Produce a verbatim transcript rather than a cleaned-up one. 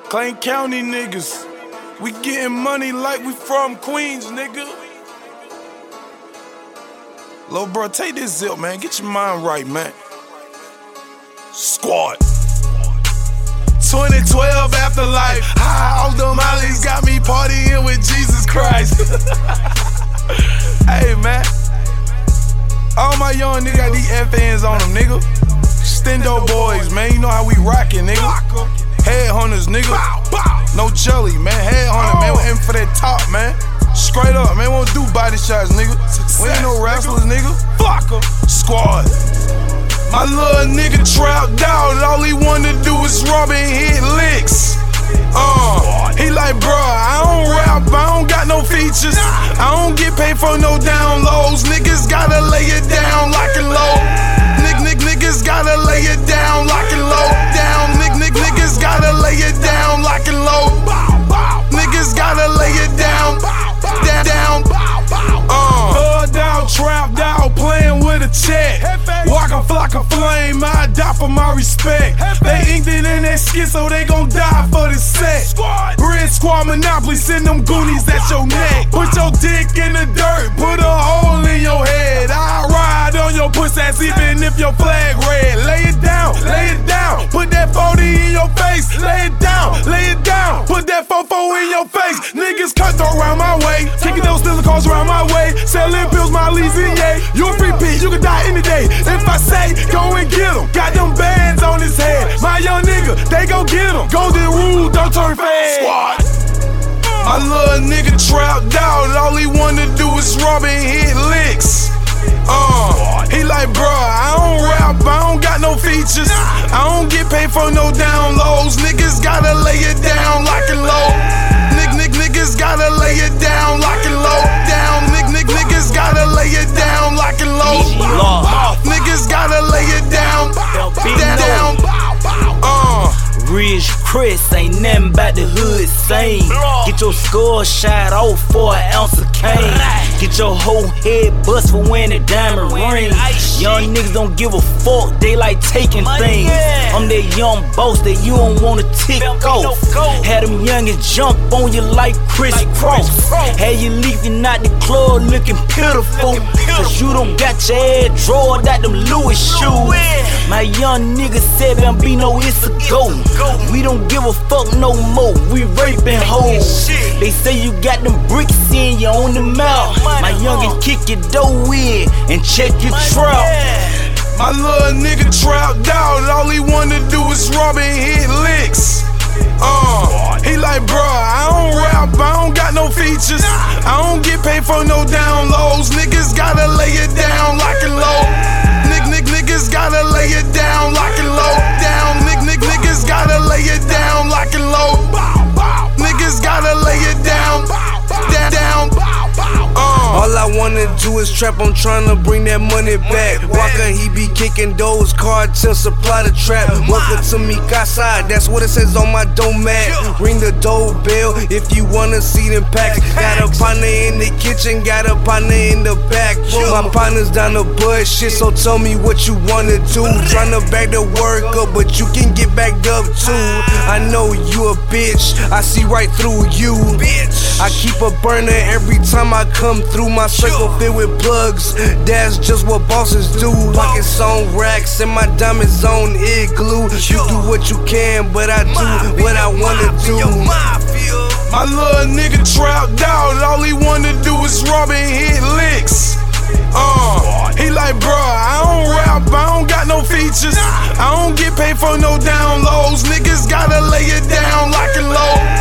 Clay County niggas, we getting money like we from Queens, nigga. Lil' bro, take this zip, man. Get your mind right, man. Squad. twenty twelve afterlife. High off the mollies, got me partying with Jesus Christ. Hey, man. All my young niggas got these F Ns on them, nigga. Stendo boys, man. You know how we rockin', nigga. Headhunters, nigga. No jelly, man. Headhunter, man. We aiming for that top, man. Straight up, man. We won't do body shots, nigga. We ain't no wrestlers, nigga. Fuck em. Squad. My little nigga trapped out. All he wanna do is rob and hit licks. Uh, he like, bruh, I don't rap, I don't got no features. I don't get paid for no downloads. Niggas gotta lay it down, lock and load. Nick, nick, niggas gotta lay it down, lock and load. Down, nick, nick, niggas gotta lay it down, lock and load. Niggas gotta lay it down, down, down. Uh, Hood down, trapped out, playing with a check. Walking flock of flame, I die for my respect. They inked it in that skin, so they gon' die for the set. Bread squad monopoly, send them goonies at your neck. Put your dick in the dirt, put a hole in your head. I ride on your pussy ass even if your flag red. Lay it down, lay it down, put that forty in your face. Lay it down, lay it down, put that fofo in your face. Niggas cut around my way, kicking those stealing cars around my way. Selling pills, my leads in yay. You a free P, you can die any day. If I say, go and get him. Got them bands on his head. My young nigga, they gon' get him. Golden rule, don't turn fast. Squad. My little nigga trapped out. All he wanna do is rob and hit licks. Uh, he like, bruh, I don't rap, I don't got no features. I don't get paid for no downloads. Niggas gotta lay it down, lock and load. Nick, nick, niggas gotta lay it down, lock and load. Down, nick, nick, niggas gotta lay it down, lock and load. Niggas gotta lay it down, down, down. Uh. Ridge Chris ain't nothing about the hood same. Get your skull shot off for an ounce of cane. Get your whole head bust for wearing a diamond ring. Young niggas don't give a fuck, they like taking things. I'm that young boss that you don't wanna tick off. Had them youngins jump on you like Chris Cross. Had you leaving out the club looking pitiful, cause you don't got your head drawed out them Louis shoes. My young nigga said Bambino, it's a go. We don't give a fuck no more, we raping hoes. They say you got them bricks in you on the mouth. My youngin' kick your dough in and check your trap. My little nigga trapped out. All he wanna do is rob and hit licks. Uh, he like, bruh, I don't rap, I don't got no features. I don't get paid for no downloads. Niggas gotta lay it down, lock and load. Nick, nick, niggas gotta lay it down, lock and load. Down, nick, nick, niggas gotta lay it down, lock and load. Niggas gotta lay it down, down, down. Uh. All I wanna do is trap, I'm tryna bring that money back. Walker, he be kicking those cartel supply the trap. Welcome to me, casa, that's what it says on my domat. Ring the doorbell if you wanna see them packs. Got a partner in the kitchen, got a partner in the back. My partner's down the bush, shit, so tell me what you wanna do. Tryna back the work up, but you can get backed up too. I know you a bitch, I see right through you. I keep a burner every time I come through. My circle filled with plugs, that's just what bosses do. Pockets on racks and my diamonds on igloo. You do what you can, but I do what I wanna do. My little nigga trapped out. All he wanna do is rob and hit licks. Uh, he like, bruh, I don't rap, I don't got no features. I don't get paid for no downloads. Niggas gotta lay it down, lock and load.